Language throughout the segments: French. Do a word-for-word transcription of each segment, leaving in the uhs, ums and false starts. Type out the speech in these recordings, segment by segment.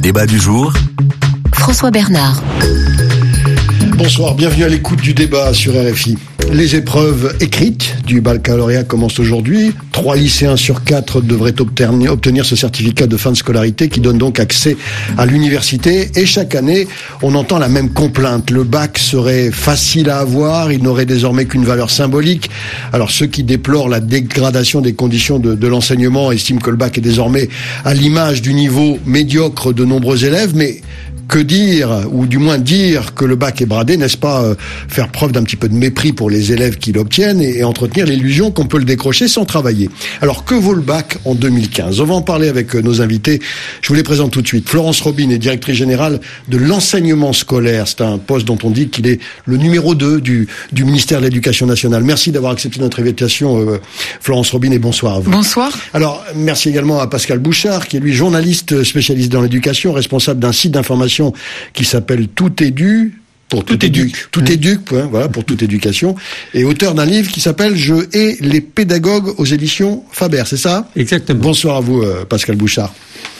débat du jour, François Bernard. Bonsoir, bienvenue à l'écoute du débat sur R F I. Les épreuves écrites du baccalauréat commencent aujourd'hui. Trois lycéens sur quatre devraient obtenir, obtenir ce certificat de fin de scolarité qui donne donc accès à l'université. Et chaque année, on entend la même complainte. Le bac serait facile à avoir, il n'aurait désormais qu'une valeur symbolique. Alors ceux qui déplorent la dégradation des conditions de, de l'enseignement estiment que le bac est désormais à l'image du niveau médiocre de nombreux élèves, mais que dire, ou du moins dire que le bac est bradé, n'est-ce pas euh, faire preuve d'un petit peu de mépris pour les élèves qui l'obtiennent et, et entretenir l'illusion qu'on peut le décrocher sans travailler. Alors que vaut le bac en deux mille quinze? On va en parler avec euh, nos invités. Je vous les présente tout de suite. Florence Robine est directrice générale de l'enseignement scolaire. C'est un poste dont on dit qu'il est le numéro deux du, du ministère de l'Éducation nationale. Merci d'avoir accepté notre invitation, euh, Florence Robine, et bonsoir à vous. Bonsoir. Alors, merci également à Pascal Bouchard, qui est lui journaliste spécialiste dans l'éducation, responsable d'un site d'information qui s'appelle Tout Édu, pour Tout, tout Éduc, Tout Éduc, hein, voilà, pour toute éducation, et auteur d'un livre qui s'appelle Je hais les pédagogues aux éditions Faber, c'est ça? Exactement. Bonsoir à vous, euh, Pascal Bouchard.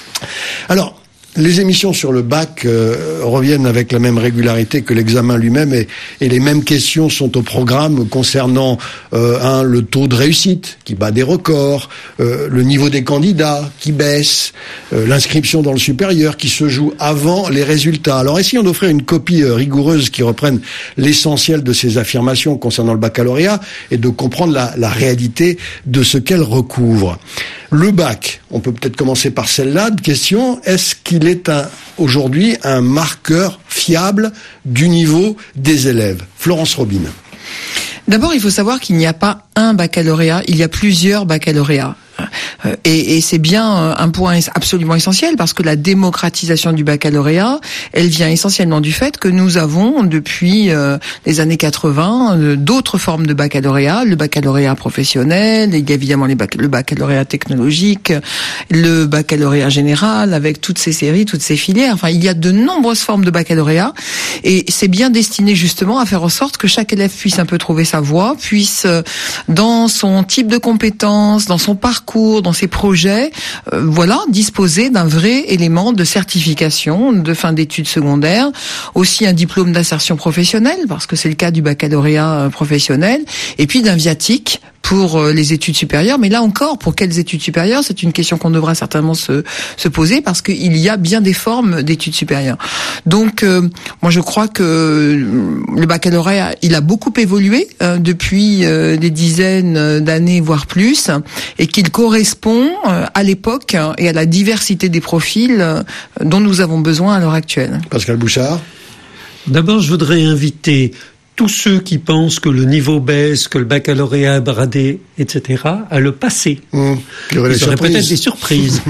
Alors, les émissions sur le bac euh, reviennent avec la même régularité que l'examen lui-même et, et les mêmes questions sont au programme concernant euh, un, le taux de réussite qui bat des records, euh, le niveau des candidats qui baisse, euh, l'inscription dans le supérieur qui se joue avant les résultats. Alors essayons d'offrir une copie euh, rigoureuse qui reprenne l'essentiel de ces affirmations concernant le baccalauréat et de comprendre la, la réalité de ce qu'elle recouvre. Le bac, on peut peut-être commencer par celle-là de question, est-ce qu'il est un, aujourd'hui un marqueur fiable du niveau des élèves? Florence Robine. D'abord, il faut savoir qu'il n'y a pas un baccalauréat, il y a plusieurs baccalauréats. Et, et c'est bien un point absolument essentiel parce que la démocratisation du baccalauréat, elle vient essentiellement du fait que nous avons depuis euh, les années quatre-vingts euh, d'autres formes de baccalauréat, le baccalauréat professionnel, il y a évidemment les bac- le baccalauréat technologique, le baccalauréat général avec toutes ces séries, toutes ces filières. Enfin, il y a de nombreuses formes de baccalauréat et c'est bien destiné justement à faire en sorte que chaque élève puisse un peu trouver sa voie, puisse euh, dans son type de compétences, dans son parcours, dans ses projets, euh, voilà, disposer d'un vrai élément de certification de fin d'études secondaires, aussi un diplôme d'insertion professionnelle, parce que c'est le cas du baccalauréat euh, professionnel, et puis d'un viatique pour euh, les études supérieures. Mais là encore, pour quelles études supérieures? C'est une question qu'on devra certainement se, se poser, parce qu'il y a bien des formes d'études supérieures. Donc, euh, moi je crois que le baccalauréat, il a beaucoup évolué euh, depuis euh, des dizaines d'années, voire plus, et qu'il correspond euh, à l'époque et à la diversité des profils euh, dont nous avons besoin à l'heure actuelle. Pascal Bouchard. D'abord, je voudrais inviter tous ceux qui pensent que le niveau baisse, que le baccalauréat est bradé, et cetera, à le passer. Mmh, il y aurait Ils auraient peut-être des surprises.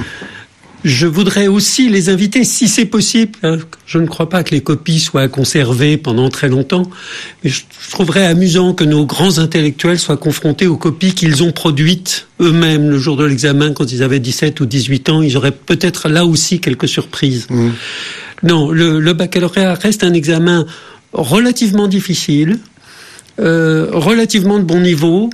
Je voudrais aussi les inviter, si c'est possible, hein, je ne crois pas que les copies soient conservées pendant très longtemps, mais je trouverais amusant que nos grands intellectuels soient confrontés aux copies qu'ils ont produites eux-mêmes le jour de l'examen, quand ils avaient dix-sept ou dix-huit ans. Ils auraient peut-être là aussi quelques surprises. Mmh. Non, le, le baccalauréat reste un examen relativement difficile, euh, relativement de bon niveau.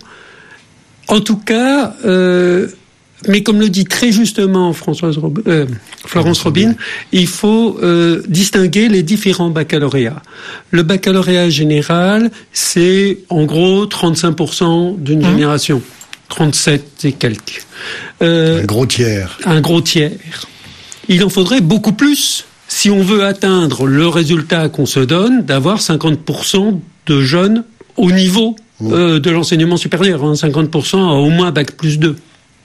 En tout cas, euh, mais comme le dit très justement Françoise Rob- euh, Florence Robine, il faut euh, distinguer les différents baccalauréats. Le baccalauréat général, c'est en gros trente-cinq pour cent d'une mmh. génération, trente-sept et quelques. Euh, un gros tiers. Un gros tiers. Il en faudrait beaucoup plus si on veut atteindre le résultat qu'on se donne, d'avoir cinquante pour cent de jeunes au niveau mmh. euh, de l'enseignement supérieur, hein, cinquante pour cent à au moins bac plus deux.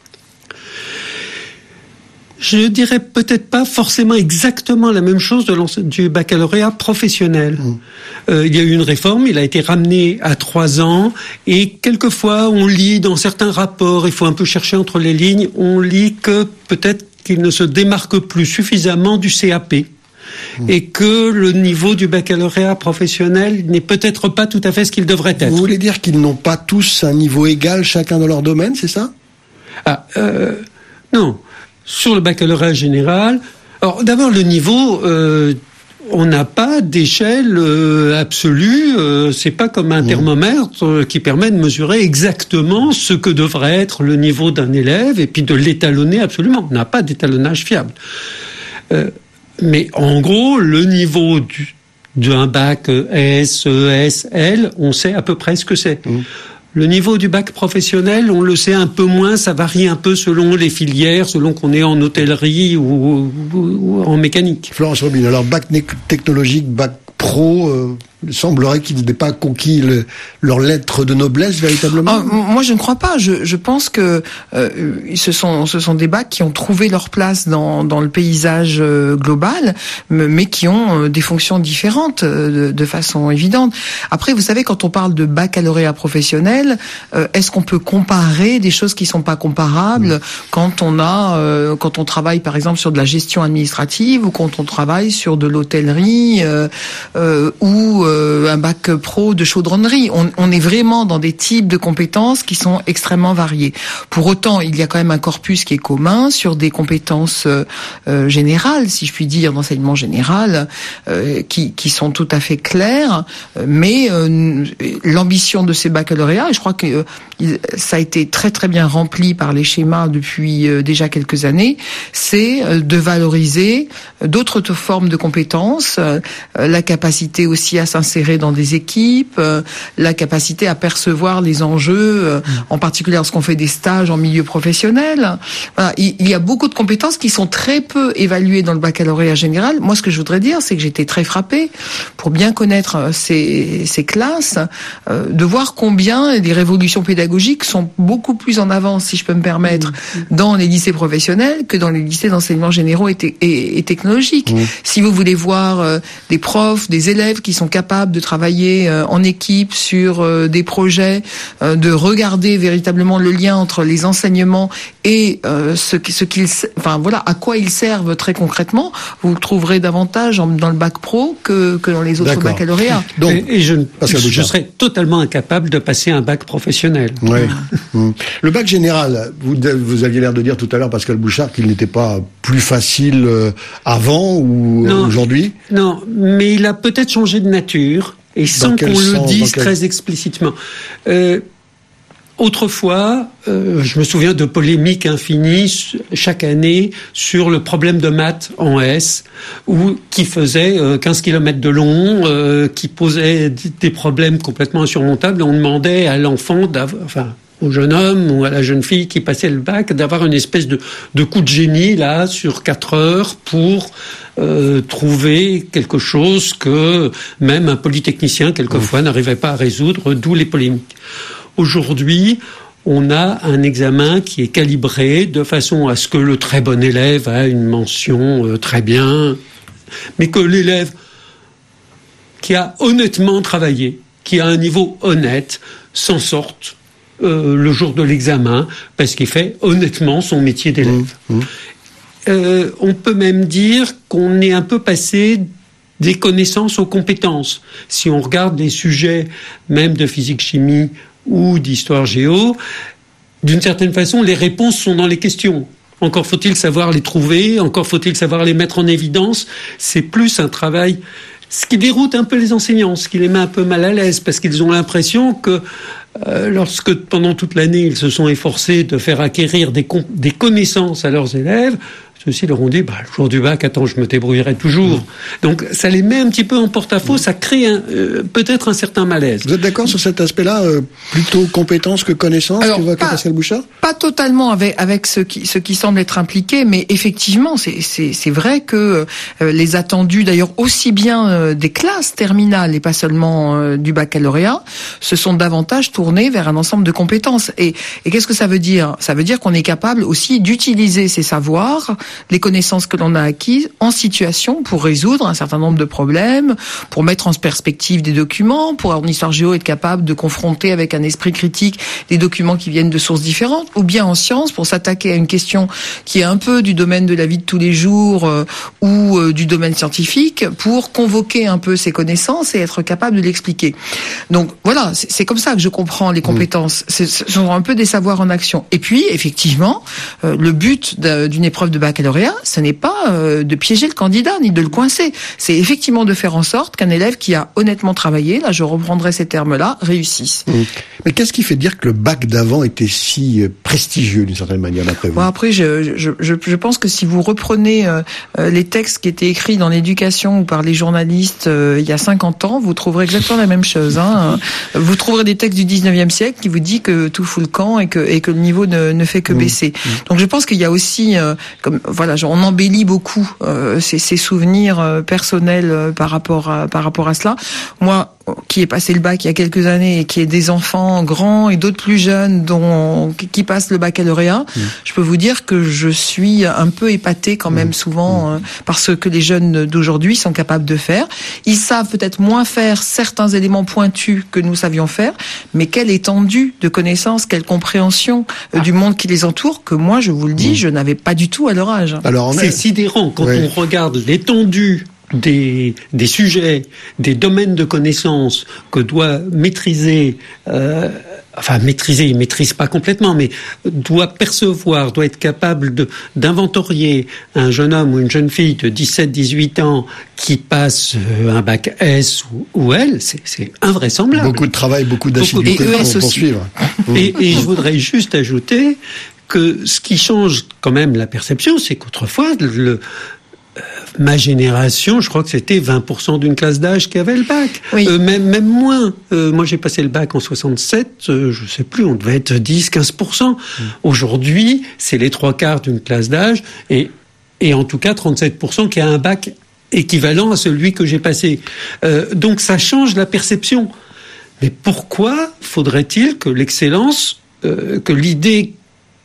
Je dirais peut-être pas forcément exactement la même chose de du baccalauréat professionnel. Mmh. Euh, il y a eu une réforme, il a été ramené à trois ans, et quelquefois on lit dans certains rapports, il faut un peu chercher entre les lignes, on lit que peut-être qu'il ne se démarque plus suffisamment du C A P. Mmh. Et que le niveau du baccalauréat professionnel n'est peut-être pas tout à fait ce qu'il devrait être. Vous voulez dire qu'ils n'ont pas tous un niveau égal, chacun dans leur domaine, c'est ça? Ah, euh, non. Sur le baccalauréat général, alors d'abord le niveau, euh, on n'a pas d'échelle euh, absolue, euh, c'est pas comme un mmh. thermomètre euh, qui permet de mesurer exactement ce que devrait être le niveau d'un élève et puis de l'étalonner absolument. On n'a pas d'étalonnage fiable. Euh, mais en gros, le niveau du, d'un bac S, E S, L, on sait à peu près ce que c'est. Mmh. Le niveau du bac professionnel, on le sait un peu moins, ça varie un peu selon les filières, selon qu'on est en hôtellerie ou, ou, ou en mécanique. Florence Robine, alors bac technologique, bac pro, euh, il semblerait qu'ils n'aient pas conquis le, leur lettre de noblesse véritablement. Ah, moi, je ne crois pas. Je, je pense que euh, ce sont ce sont des bacs qui ont trouvé leur place dans dans le paysage euh, global, mais qui ont euh, des fonctions différentes euh, de, de façon évidente. Après, vous savez, quand on parle de baccalauréat professionnel, euh, est-ce qu'on peut comparer des choses qui sont pas comparables mmh. quand on a euh, quand on travaille par exemple sur de la gestion administrative ou quand on travaille sur de l'hôtellerie euh, euh, ou euh, un bac pro de chaudronnerie. On, on est vraiment dans des types de compétences qui sont extrêmement variés. Pour autant, il y a quand même un corpus qui est commun sur des compétences euh, générales, si je puis dire, d'enseignement général, euh, qui, qui sont tout à fait claires. Mais euh, l'ambition de ces baccalauréats, et je crois que euh, ça a été très très bien rempli par les schémas depuis euh, déjà quelques années, c'est euh, de valoriser d'autres formes de compétences, euh, la capacité aussi à s'insérer dans des équipes, euh, la capacité à percevoir les enjeux, euh, mmh. en particulier lorsqu'on fait des stages en milieu professionnel. Voilà, il, il y a beaucoup de compétences qui sont très peu évaluées dans le baccalauréat général. Moi, ce que je voudrais dire, c'est que j'étais très frappée, pour bien connaître ces, ces classes, euh, de voir combien les révolutions pédagogiques sont beaucoup plus en avance, si je peux me permettre, mmh. dans les lycées professionnels que dans les lycées d'enseignement généraux et, te- et, et technologiques. Mmh. Si vous voulez voir euh, des profs, des élèves qui sont capables de travailler euh, en équipe sur euh, des projets, euh, de regarder véritablement le lien entre les enseignements et euh, ce, ce qu'ils, enfin voilà, à quoi ils servent très concrètement, vous le trouverez davantage en, dans le bac pro que, que dans les autres D'accord. baccalauréats. Donc, et, et je, je, je serais totalement incapable de passer un bac professionnel. Oui. Mmh. Le bac général, vous, vous aviez l'air de dire tout à l'heure, Pascal Bouchard, qu'il n'était pas plus facile avant ou non, aujourd'hui. Non, mais il a peut-être changé de nature, et sans qu'on sens, le dise quel... très explicitement. Euh, autrefois, euh, je me souviens de polémiques infinies chaque année sur le problème de maths en S, où, qui faisait euh, quinze kilomètres de long, euh, qui posait des problèmes complètement insurmontables. On demandait à l'enfant d'avoir... Enfin, au jeune homme ou à la jeune fille qui passait le bac, d'avoir une espèce de, de coup de génie là sur quatre heures pour euh, trouver quelque chose que même un polytechnicien quelquefois mmh. n'arrivait pas à résoudre, d'où les polémiques. Aujourd'hui, on a un examen qui est calibré de façon à ce que le très bon élève a une mention euh, très bien, mais que l'élève qui a honnêtement travaillé, qui a un niveau honnête, s'en sorte Euh, le jour de l'examen, parce qu'il fait honnêtement son métier d'élève. Mmh, mmh. Euh, on peut même dire qu'on est un peu passé des connaissances aux compétences. Si on regarde des sujets, même de physique-chimie ou d'histoire-géo, d'une certaine façon, les réponses sont dans les questions. Encore faut-il savoir les trouver, encore faut-il savoir les mettre en évidence. C'est plus un travail... Ce qui déroute un peu les enseignants, ce qui les met un peu mal à l'aise, parce qu'ils ont l'impression que euh, lorsque pendant toute l'année ils se sont efforcés de faire acquérir des, con- des connaissances à leurs élèves, ceux-ci leur ont dit bah, le jour du bac, attends, je me débrouillerai toujours. Mmh. Donc ça les met un petit peu en porte-à-faux, mmh. ça crée un, euh, peut-être un certain malaise. Vous êtes d'accord sur cet aspect-là, euh, plutôt compétence que connaissance, Alors, que voit pas, Pascal Bouchard? Pas totalement avec avec ce qui ce qui semble être impliqué, mais effectivement, c'est c'est c'est vrai que euh, les attendus, d'ailleurs aussi bien euh, des classes terminales et pas seulement euh, du baccalauréat, se sont davantage tournés vers un ensemble de compétences. Et et qu'est-ce que ça veut dire? Ça veut dire qu'on est capable aussi d'utiliser ces savoirs, les connaissances que l'on a acquises en situation pour résoudre un certain nombre de problèmes, pour mettre en perspective des documents, pour en histoire géo être capable de confronter avec un esprit critique des documents qui viennent de sources différentes, ou bien en sciences pour s'attaquer à une question qui est un peu du domaine de la vie de tous les jours euh, ou euh, du domaine scientifique, pour convoquer un peu ces connaissances et être capable de l'expliquer. Donc voilà, c'est, c'est comme ça que je comprends les compétences. C'est, ce sont un peu des savoirs en action. Et puis effectivement, euh, le but d'une épreuve de baccalauréat, baccalauréat, ce n'est pas euh, de piéger le candidat ni de le coincer. C'est effectivement de faire en sorte qu'un élève qui a honnêtement travaillé, là je reprendrai ces termes-là, réussisse. Mmh. Mais qu'est-ce qui fait dire que le bac d'avant était si prestigieux d'une certaine manière d'après vous ? Bon, après, je, je, je, je pense que si vous reprenez euh, les textes qui étaient écrits dans l'éducation ou par les journalistes euh, il y a cinquante ans, vous trouverez exactement la même chose. Hein. Vous trouverez des textes du dix-neuvième siècle qui vous dit que tout fout le camp et que, et que le niveau ne, ne fait que baisser. Mmh. Donc je pense qu'il y a aussi, euh, comme voilà, on embellit beaucoup euh, ces, ces souvenirs euh, personnels euh, par rapport à, par rapport à cela. Moi, qui ai passé le bac il y a quelques années et qui ai des enfants grands et d'autres plus jeunes dont qui passent le baccalauréat, mmh. je peux vous dire que je suis un peu épatée quand même mmh. souvent mmh. Euh, par ce que les jeunes d'aujourd'hui sont capables de faire. Ils savent peut-être moins faire certains éléments pointus que nous savions faire, mais quelle étendue de connaissances, quelle compréhension euh, ah. du monde qui les entoure que moi, je vous le dis, mmh. je n'avais pas du tout à leur âge. Alors, c'est est... sidérant quand oui. on regarde l'étendue Des, des sujets, des domaines de connaissances que doit maîtriser, euh, enfin maîtriser, il maîtrise pas complètement, mais doit percevoir, doit être capable de, d'inventorier un jeune homme ou une jeune fille de dix-sept dix-huit ans qui passe un bac S ou, ou L, c'est, c'est invraisemblable. Beaucoup de travail, beaucoup d'assiduité pour poursuivre. Et, et je voudrais juste ajouter que ce qui change quand même la perception, c'est qu'autrefois, le Euh, ma génération, je crois que c'était vingt pour cent d'une classe d'âge qui avait le bac. Oui. Euh, même, même moins. Euh, moi, j'ai passé le bac en soixante-sept, euh, je sais plus, on devait être dix quinze pour cent. Mmh. Aujourd'hui, c'est les trois quarts d'une classe d'âge et, et en tout cas trente-sept pour cent qui a un bac équivalent à celui que j'ai passé. Euh, donc, ça change la perception. Mais pourquoi faudrait-il que l'excellence, euh, que l'idée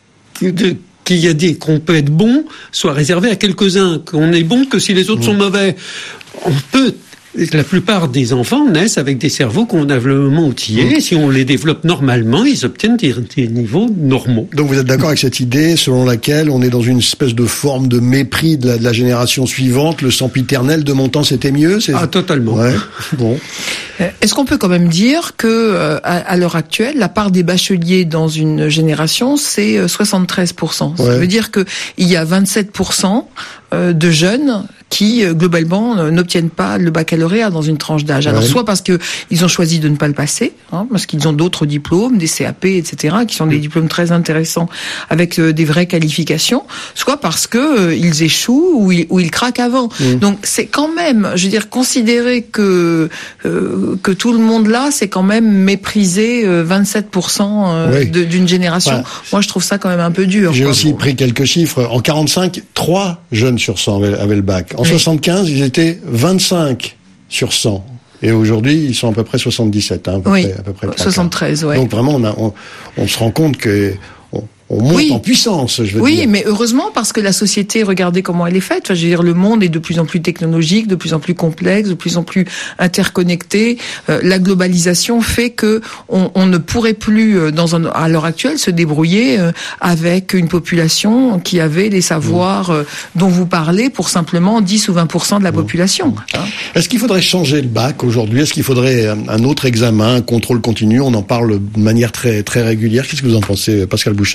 de qu'il y a des, qu'on peut être bon, soit réservé à quelques-uns, qu'on est bon que si les autres mmh. sont mauvais. On peut, la plupart des enfants naissent avec des cerveaux convenablement outillés, mmh. et si on les développe normalement, ils obtiennent des, des niveaux normaux. Donc vous êtes d'accord avec cette idée selon laquelle on est dans une espèce de forme de mépris de la, de la génération suivante, le sempiternel de mon temps c'était mieux, c'est... Ah, totalement. Ouais. Bon. Est-ce qu'on peut quand même dire que euh, à, à l'heure actuelle, la part des bacheliers dans une génération, c'est soixante-treize pour cent. Ouais. Ça veut dire que il y a vingt-sept pour cent euh, de jeunes qui euh, globalement euh, n'obtiennent pas le baccalauréat dans une tranche d'âge. Alors ouais. soit parce que ils ont choisi de ne pas le passer, hein, parce qu'ils ont d'autres diplômes, des C A P, et cetera, qui sont des diplômes très intéressants avec euh, des vraies qualifications, soit parce que euh, ils échouent ou ils, ou ils craquent avant. Mmh. Donc c'est quand même, je veux dire, considérer que euh, que tout le monde là, c'est quand même mépriser euh, vingt-sept pour cent euh, oui. de, d'une génération. Voilà. Moi, je trouve ça quand même un peu dur. J'ai quoi. aussi pris quelques chiffres. En quarante-cinq, trois jeunes sur cent avaient, avaient le bac. En oui. soixante-quinze, ils étaient vingt-cinq sur cent. Et aujourd'hui, ils sont à peu près soixante-dix-sept. Hein, à peu oui, près, à peu près soixante-treize, ouais. Donc vraiment, on, a, on, on se rend compte que... On, On monte oui. en puissance, je veux oui, dire. Oui, mais heureusement, parce que la société, regardez comment elle est faite. Enfin, je veux dire, le monde est de plus en plus technologique, de plus en plus complexe, de plus en plus interconnecté. Euh, la globalisation fait que on, on ne pourrait plus, dans un, à l'heure actuelle, se débrouiller euh, avec une population qui avait les savoirs euh, dont vous parlez pour simplement dix ou vingt pour cent de la mmh. population. Hein. Est-ce qu'il faudrait changer le bac aujourd'hui ? Est-ce qu'il faudrait un autre examen, un contrôle continu ? On en parle de manière très, très régulière. Qu'est-ce que vous en pensez, Pascal Bouchard ?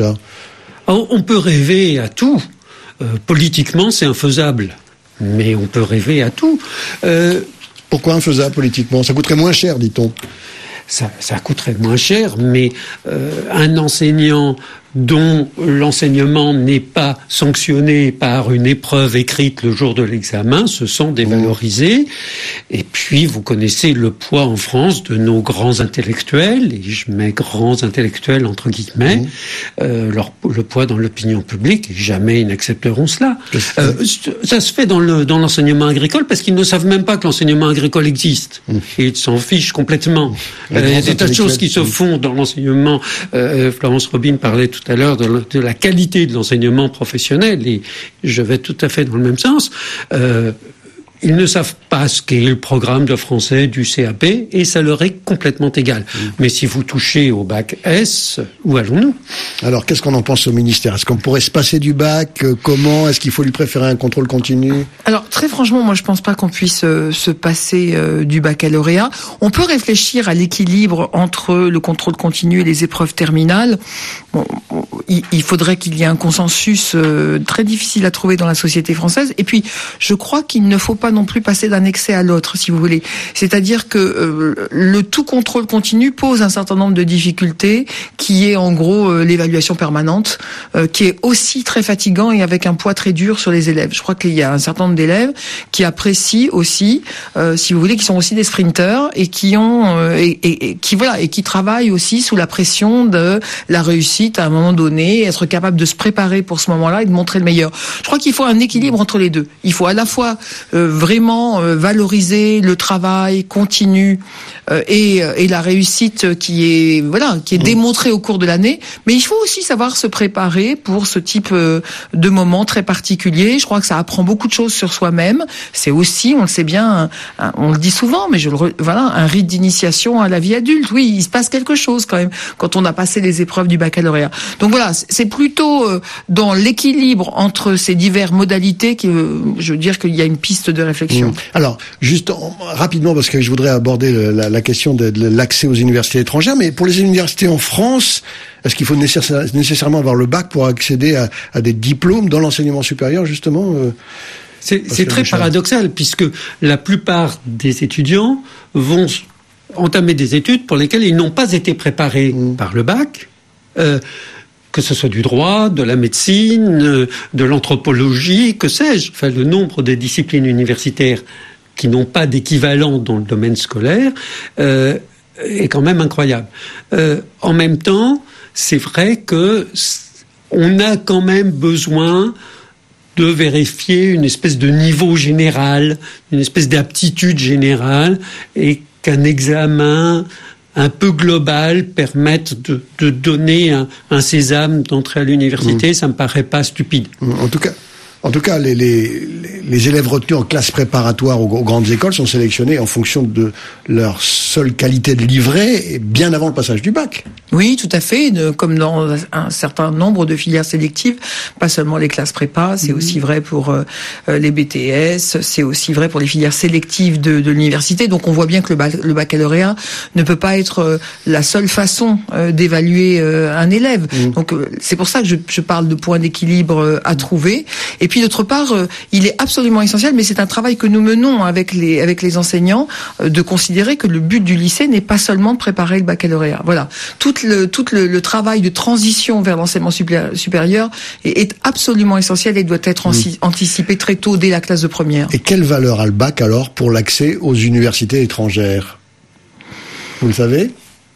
On peut rêver à tout. Euh, politiquement, c'est infaisable. Mais on peut rêver à tout. Euh, Pourquoi infaisable politiquement ? Ça coûterait moins cher, dit-on. Ça, ça coûterait moins cher, mais euh, un enseignant dont l'enseignement n'est pas sanctionné par une épreuve écrite le jour de l'examen se sent dévalorisé. Et puis, vous connaissez le poids en France de nos grands intellectuels, et je mets grands intellectuels entre guillemets, mmh. euh, leur, le poids dans l'opinion publique, et jamais ils n'accepteront cela. Euh, ça se fait dans, le, dans l'enseignement agricole parce qu'ils ne savent même pas que l'enseignement agricole existe. Mmh. Et ils s'en fichent complètement. Il euh, y a des tas de choses qui se font dans l'enseignement. Euh, Florence Robine parlait tout à l'heure de la, de la qualité de l'enseignement professionnel, et je vais tout à fait dans le même sens. Euh, ils ne savent pas ce qu'est le programme de français du C A P et ça leur est complètement égal. Mmh. Mais si vous touchez au bac S, où allons-nous ? Alors, qu'est-ce qu'on en pense au ministère ? Est-ce qu'on pourrait se passer du bac ? Comment ? Est-ce qu'il faut lui préférer un contrôle continu ? Alors, très franchement, moi, je pense pas qu'on puisse euh, se passer euh, du baccalauréat. On peut réfléchir à l'équilibre entre le contrôle continu et les épreuves terminales. Bon, il, il faudrait qu'il y ait un consensus euh, très difficile à trouver dans la société française. Et puis, je crois qu'il ne faut pas non plus passer d'un excès à l'autre, si vous voulez. C'est-à-dire que euh, le tout contrôle continu pose un certain nombre de difficultés, qui est en gros euh, l'évaluation permanente, euh, qui est aussi très fatigant et avec un poids très dur sur les élèves. Je crois qu'il y a un certain nombre d'élèves qui apprécient aussi, euh, si vous voulez, qui sont aussi des sprinteurs et qui ont euh, et, et, et qui voilà et qui travaillent aussi sous la pression de la réussite à un moment donné, être capable de se préparer pour ce moment-là et de montrer le meilleur. Je crois qu'il faut un équilibre entre les deux. Il faut à la fois euh, vraiment euh, valoriser le travail continu euh, et, et la réussite qui est voilà qui est démontrée au cours de l'année, mais il faut aussi savoir se préparer pour ce type euh, de moment très particulier. Je crois que ça apprend beaucoup de choses sur soi-même. C'est aussi, on le sait bien, un, un, on le dit souvent, mais je le re, voilà, un rite d'initiation à la vie adulte. Oui, il se passe quelque chose quand même quand on a passé les épreuves du baccalauréat. Donc voilà, c'est plutôt euh, dans l'équilibre entre ces diverses modalités que euh, je veux dire qu'il y a une piste de réflexion. Mmh. Alors, juste en, rapidement, parce que je voudrais aborder le, la, la question de, de l'accès aux universités étrangères, mais pour les universités en France, est-ce qu'il faut nécessaire, nécessairement avoir le bac pour accéder à, à des diplômes dans l'enseignement supérieur, justement euh, C'est, c'est très paradoxal, puisque la plupart des étudiants vont entamer des études pour lesquelles ils n'ont pas été préparés mmh. par le bac, euh, que ce soit du droit, de la médecine, de l'anthropologie, que sais-je. Enfin, le nombre de disciplines universitaires qui n'ont pas d'équivalent dans le domaine scolaire euh, est quand même incroyable. Euh, en même temps, c'est vrai que on a quand même besoin de vérifier une espèce de niveau général, une espèce d'aptitude générale, et qu'un examen un peu global permette de, de donner un, un sésame d'entrée à l'université, mmh. ça me paraît pas stupide. En tout cas, en tout cas, les, les, les élèves retenus en classe préparatoire aux, aux grandes écoles sont sélectionnés en fonction de leur seule qualité de livret, et bien avant le passage du bac. Oui, tout à fait. De, comme dans un certain nombre de filières sélectives, pas seulement les classes prépa, c'est mmh. aussi vrai pour euh, les B T S, c'est aussi vrai pour les filières sélectives de, de l'université. Donc on voit bien que le, bac, le baccalauréat ne peut pas être euh, la seule façon euh, d'évaluer euh, un élève. Mmh. Donc euh, c'est pour ça que je, je parle de points d'équilibre euh, à trouver. Et puis d'autre part, euh, il est absolument essentiel, mais c'est un travail que nous menons avec les avec les enseignants, euh, de considérer que le but du lycée n'est pas seulement de préparer le baccalauréat. Voilà, tout le tout le, le travail de transition vers l'enseignement supérieur est, est absolument essentiel et doit être mmh. anticipé très tôt dès la classe de première. Et quelle valeur a le bac alors pour l'accès aux universités étrangères ? Vous le savez ?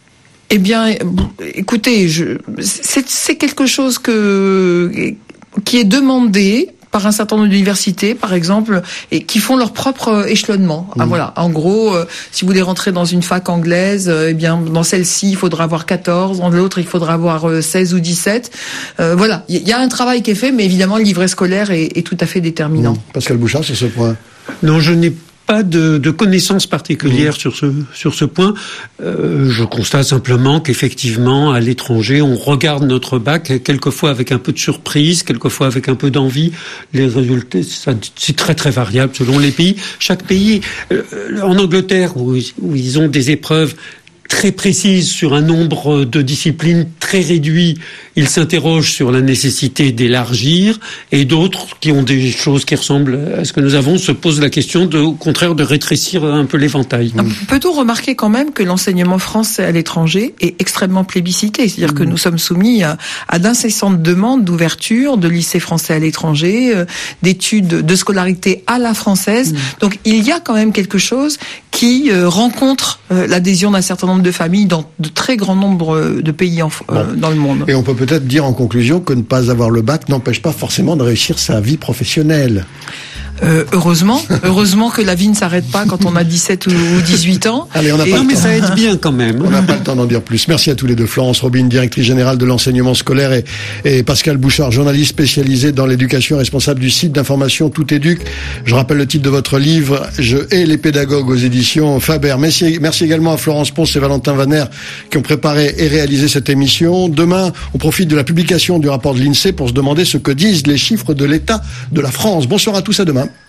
Eh bien, écoutez, je, c'est, c'est quelque chose que qui est demandé par un certain nombre d'universités, par exemple, et qui font leur propre échelonnement. Mmh. Ah, voilà. En gros, euh, si vous voulez rentrer dans une fac anglaise, euh, eh bien, dans celle-ci, il faudra avoir quatorze, dans l'autre, il faudra avoir euh, seize ou dix-sept. Euh, voilà. Il y a un travail qui est fait, mais évidemment, le livret scolaire est, est tout à fait déterminant. Mmh. Pascal Bouchard, sur ce point. Non, je n'ai pas de, de connaissances particulières mmh. sur ce sur ce point. Euh, je constate simplement qu'effectivement, à l'étranger, on regarde notre bac, quelquefois avec un peu de surprise, quelquefois avec un peu d'envie. Les résultats, ça, c'est très très variable selon les pays. Chaque pays, euh, en Angleterre, où, où ils ont des épreuves très précises sur un nombre de disciplines très réduit, ils s'interrogent sur la nécessité d'élargir, et d'autres qui ont des choses qui ressemblent à ce que nous avons se posent la question de, au contraire, de rétrécir un peu l'éventail. Peut-on remarquer quand même que l'enseignement français à l'étranger est extrêmement plébiscité, c'est-à-dire mmh. que nous sommes soumis à, à d'incessantes demandes d'ouverture de lycées français à l'étranger, euh, d'études de scolarité à la française. Mmh. Donc il y a quand même quelque chose qui euh, rencontre euh, l'adhésion d'un certain nombre de familles dans de très grand nombre de pays en, euh, bon. dans le monde. Et on peut peut-être dire en conclusion que ne pas avoir le bac n'empêche pas forcément de réussir sa vie professionnelle. Euh, heureusement, heureusement que la vie ne s'arrête pas quand on a dix-sept ou dix-huit ans. Allez, on n'a pas non, le mais temps. ça aide bien quand même. On n'a pas le temps d'en dire plus. Merci à tous les deux. Florence Robin, directrice générale de l'enseignement scolaire, et, et Pascal Bouchard, journaliste spécialisé dans l'éducation, responsable du site d'information Tout Éduc. Je rappelle le titre de votre livre, Je hais les pédagogues, aux éditions Faber. Merci, merci également à Florence Ponce et Valentin Vaner qui ont préparé et réalisé cette émission. Demain, on profite de la publication du rapport de l'INSEE pour se demander ce que disent les chiffres de l'État de la France. Bonsoir à tous, à demain.